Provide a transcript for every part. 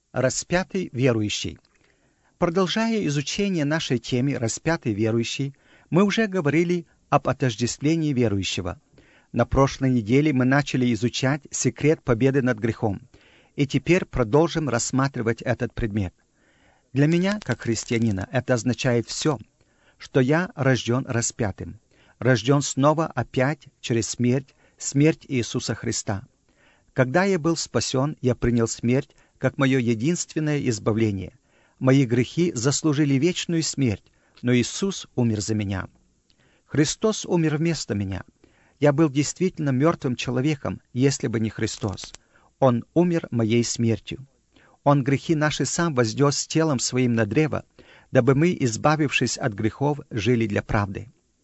Распятый верующий. Продолжая изучение нашей темы «Распятый верующий», мы уже говорили об отождествлении верующего. На прошлой неделе мы начали изучать секрет победы над грехом, и теперь продолжим рассматривать этот предмет. Для меня, как христианина, это означает все, что я рожден распятым, рожден снова опять через смерть Иисуса Христа. Когда я был спасен, я принял смерть как мое единственное избавление. Мои грехи заслужили вечную смерть, но Иисус умер за меня. Христос умер вместо меня. Я был действительно мертвым человеком, если бы не Христос. Он умер моей смертью. Он грехи наши сам вознес телом своим на древо, дабы мы, избавившись от грехов, жили для правды.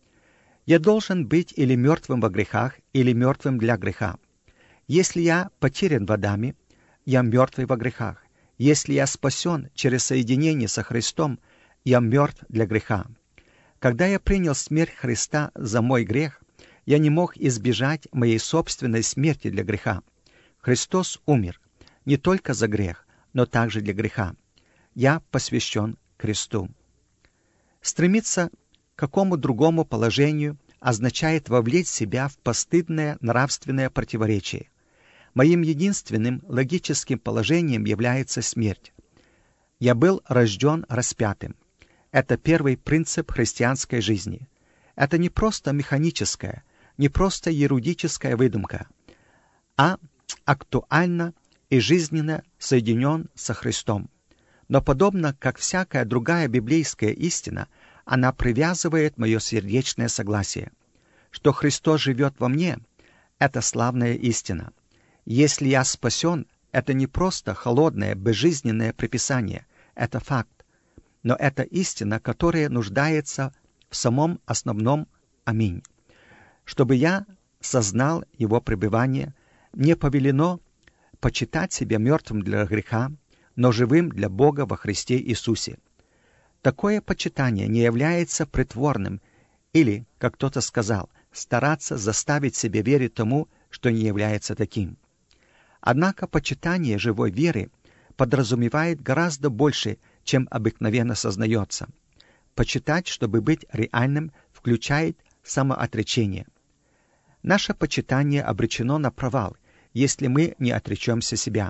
Я должен быть или мертвым во грехах, или мертвым для греха. Если я потерян в Адаме, я мертвый во грехах. Если я спасен через соединение со Христом, я мертв для греха. Когда я принял смерть Христа за мой грех, я не мог избежать моей собственной смерти для греха. Христос умер не только за грех, но также для греха. Я посвящен кресту. Стремиться к какому другому положению означает вовлечь себя в постыдное нравственное противоречие. Моим единственным логическим положением является смерть. Я был рожден распятым. Это первый принцип христианской жизни. Это не просто механическая, не просто ерудическая выдумка, а актуально и жизненно соединен со Христом. Но подобно как всякая другая библейская истина, она привязывает мое сердечное согласие. Что Христос живет во мне — это славная истина. Если я спасен, это не просто холодное, безжизненное приписание, это факт. Но это истина, которая нуждается в самом основном «Аминь». Чтобы я сознал его пребывание, мне повелено почитать себя мертвым для греха, но живым для Бога во Христе Иисусе. Такое почитание не является притворным или, как кто-то сказал, стараться заставить себя верить тому, что не является таким. Однако почитание живой веры подразумевает гораздо больше, чем обыкновенно сознается. Почитать, чтобы быть реальным, включает самоотречение. Наше почитание обречено на провал, если мы не отречемся себя.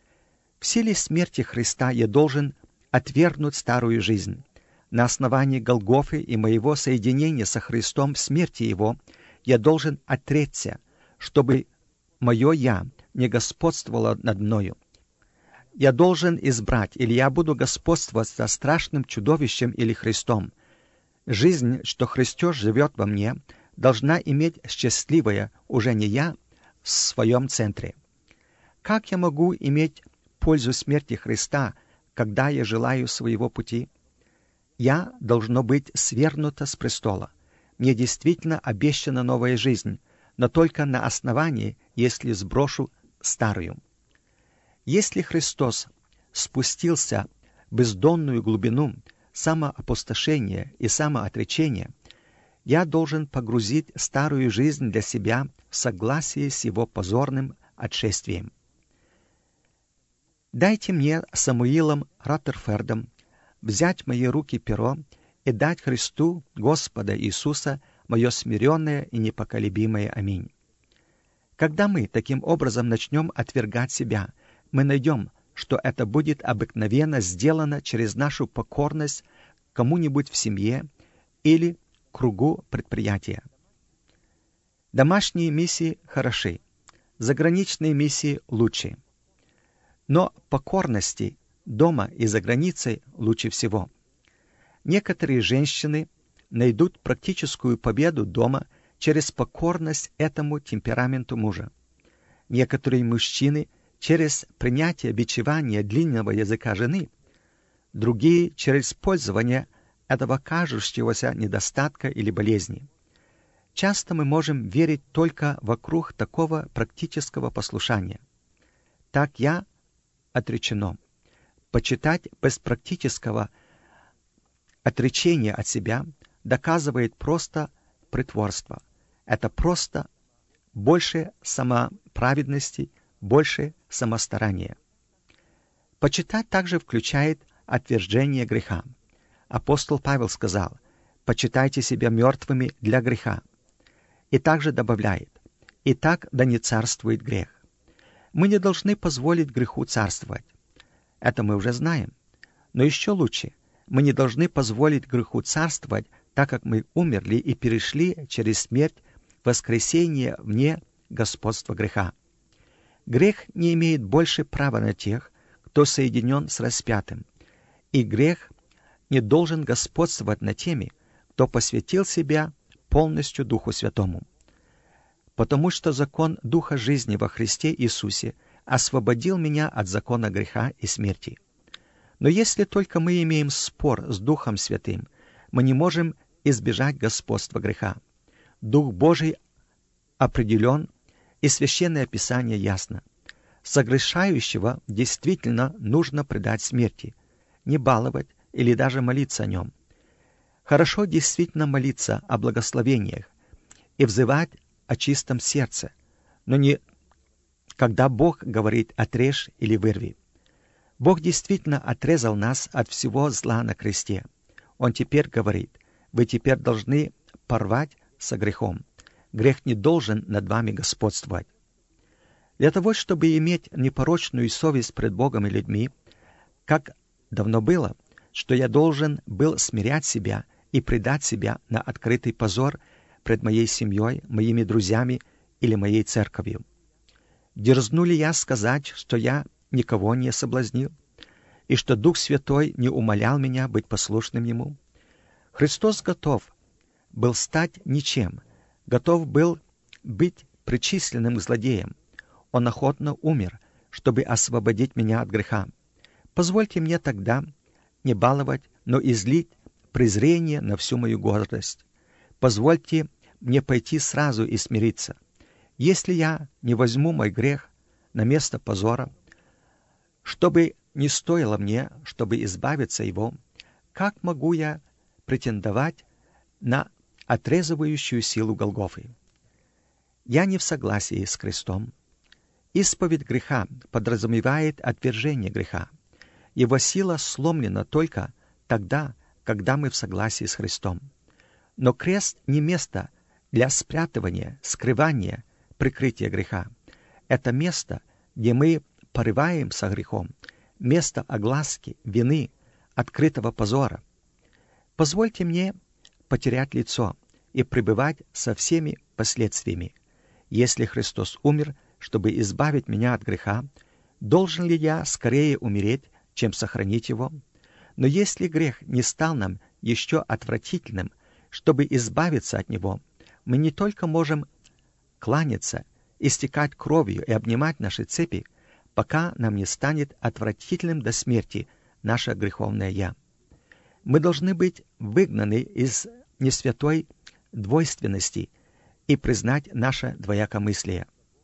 В силе смерти Христа я должен отвергнуть старую жизнь. На основании Голгофы и моего соединения со Христом в смерти Его я должен отречься, чтобы мое «я» не господствовало над мною. Я должен избрать, или я буду господствовать со страшным чудовищем или Христом. Жизнь, что Христос живет во мне, должна иметь счастливое уже не я в своем центре. Как я могу иметь пользу смерти Христа, когда я желаю своего пути? Я должно быть свергнуто с престола. Мне действительно обещана новая жизнь, но только на основании, если сброшу старую. Если Христос спустился в бездонную глубину самоопустошения и самоотречения, я должен погрузить старую жизнь для себя в согласии с его позорным отшествием. Дайте мне Самуилом Раттерфердом взять в мои руки перо и дать Христу, Господа Иисуса, мое смиренное и непоколебимое аминь. Когда мы таким образом начнем отвергать себя, мы найдем, что это будет обыкновенно сделано через нашу покорность кому-нибудь в семье или кругу предприятия. Домашние миссии хороши, заграничные миссии лучше. Но покорности дома и за границей лучше всего. Некоторые женщины найдут практическую победу дома через покорность этому темпераменту мужа. Некоторые мужчины через принятие бичевания длинного языка жены, другие через пользование этого кажущегося недостатка или болезни. Часто мы можем верить только вокруг такого практического послушания. Так я отречено. Почитать без практического отречения от себя доказывает просто притворство. Это просто больше самоправедности, больше самостарания. Почитать также включает отвержение греха. Апостол Павел сказал: «Почитайте себя мертвыми для греха». И также добавляет: «Итак, да не царствует грех». Мы не должны позволить греху царствовать. Это мы уже знаем. Но еще лучше, мы не должны позволить греху царствовать, так как мы умерли и перешли через смерть в воскресение вне господства греха. Грех не имеет больше права на тех, кто соединен с распятым, и грех не должен господствовать над теми, кто посвятил себя полностью Духу Святому. Потому что закон Духа жизни во Христе Иисусе освободил меня от закона греха и смерти. Но если только мы имеем спор с Духом Святым, мы не можем избежать господства греха. Дух Божий определен, и Священное Писание ясно. Согрешающего действительно нужно предать смерти, не баловать или даже молиться о нем. Хорошо действительно молиться о благословениях и взывать о чистом сердце, но не когда Бог говорит «отрежь» или «вырви». Бог действительно отрезал нас от всего зла на кресте. Он теперь говорит: вы теперь должны порвать со грехом. Грех не должен над вами господствовать. Для того, чтобы иметь непорочную совесть пред Богом и людьми, как давно было, что я должен был смирять себя и предать себя на открытый позор пред моей семьей, моими друзьями или моей церковью. Дерзну ли я сказать, что я никого не соблазнил, и что Дух Святой не умолял меня быть послушным Ему? Христос готов был стать ничем, готов был быть причисленным к злодеям. Он охотно умер, чтобы освободить меня от греха. Позвольте мне тогда не баловать, но излить презрение на всю мою гордость. Позвольте мне пойти сразу и смириться. Если я не возьму мой грех на место позора, что бы ни стоило мне, чтобы избавиться его, как могу я претендовать на отрезывающую силу Голгофы? Я не в согласии с Христом. Исповедь греха подразумевает отвержение греха. Его сила сломлена только тогда, когда мы в согласии с Христом. Но крест не место для спрятывания, скрывания, прикрытия греха. Это место, где мы порываем со грехом, место огласки, вины, открытого позора. Позвольте мне потерять лицо и пребывать со всеми последствиями. Если Христос умер, чтобы избавить меня от греха, должен ли я скорее умереть, чем сохранить его? Но если грех не стал нам еще отвратительным, чтобы избавиться от него, мы не только можем кланяться, истекать кровью и обнимать наши цепи, пока нам не станет отвратительным до смерти наше греховное «я». Мы должны быть выгнаны из несвятой двойственности и признать наше двоякомыслие.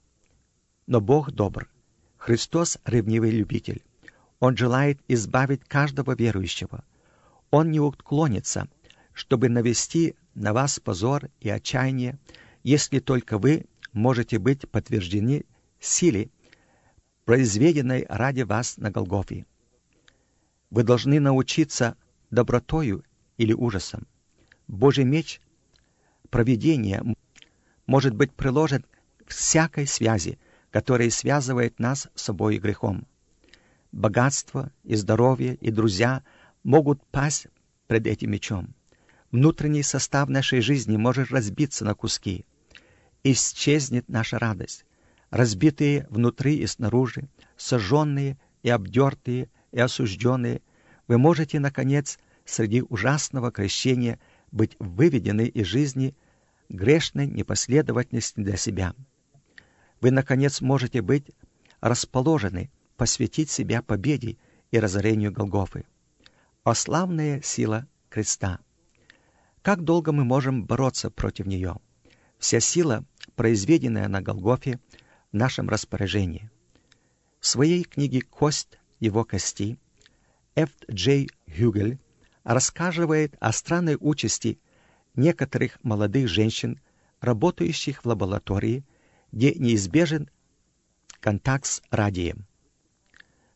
Но Бог добр. Христос — ревнивый любитель. Он желает избавить каждого верующего. Он не уклонится, чтобы навести на вас позор и отчаяние, если только вы можете быть подтверждены силе, произведенной ради вас на Голгофе. Вы должны научиться добротою или ужасом. Божий меч провидения может быть приложен к всякой связи, которая связывает нас с собой и грехом. Богатство и здоровье и друзья могут пасть пред этим мечом. Внутренний состав нашей жизни может разбиться на куски. Исчезнет наша радость. Разбитые внутри и снаружи, сожженные и обдертые и осужденные, вы можете, наконец, среди ужасного крещения быть выведены из жизни грешной непоследовательности для себя. Вы, наконец, можете быть расположены посвятить себя победе и разорению Голгофы. О славная сила креста! Как долго мы можем бороться против нее? Вся сила, произведенная на Голгофе, в нашем распоряжении. В своей книге «Кость его кости» Ф. Дж. Хюгель рассказывает о странной участи некоторых молодых женщин, работающих в лаборатории, где неизбежен контакт с радием.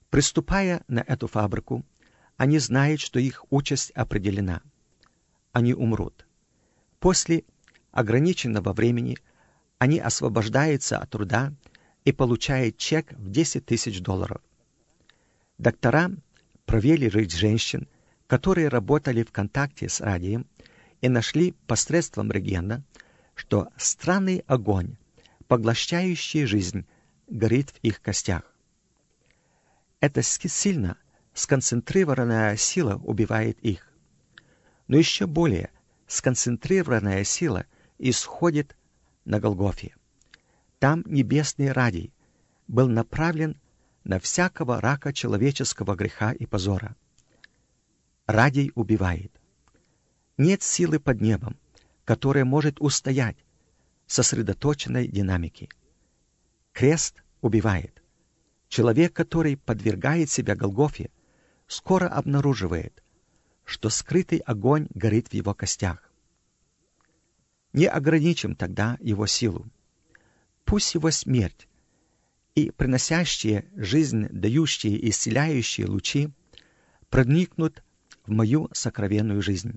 Приступая на эту фабрику, они знают, что их участь определена. Они умрут. После ограниченного времени они освобождаются от труда и получают чек в $10,000. Доктора провели ряд женщин, которые работали в контакте с радием, и нашли посредством рентгена, что странный огонь, поглощающий жизнь, горит в их костях. Эта сильно сконцентрированная сила убивает их. Но еще более сконцентрированная сила исходит на Голгофе. Там небесный радий был направлен на всякого рака человеческого греха и позора. Радий убивает. Нет силы под небом, которая может устоять сосредоточенной динамики. Крест убивает. Человек, который подвергает себя Голгофе, скоро обнаруживает, что скрытый огонь горит в его костях. Не ограничим тогда его силу. Пусть его смерть и приносящие жизнь дающие и исцеляющие лучи проникнут в мою сокровенную жизнь.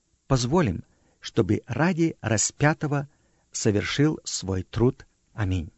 Позволим, чтобы ради распятого совершил свой труд. Аминь.